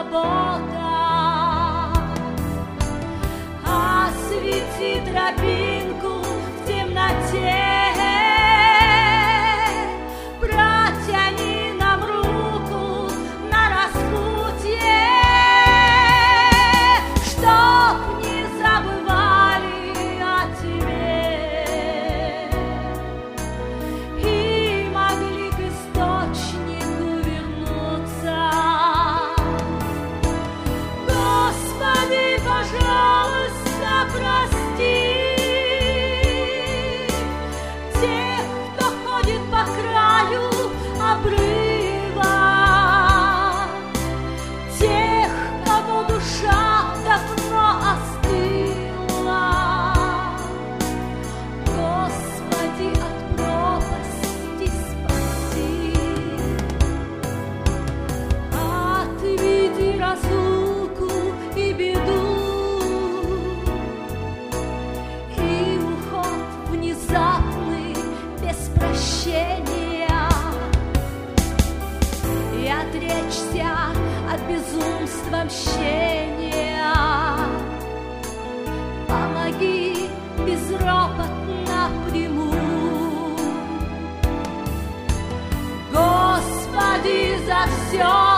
забота. Освети тропинку в темноте, протяни нам руку на распутье, чтоб не забывали о тебе и могли к источнику вернуться. Господи, пожалуйста, прости тех, кто ходит по краю обрыва, тех, кому душа давно остыла. Господи, от пропасти спаси, отведи разлуку и беду, и уход внезапный без прощения, и отречься от безумства мщения. Помоги безропотно приму. Господи, за все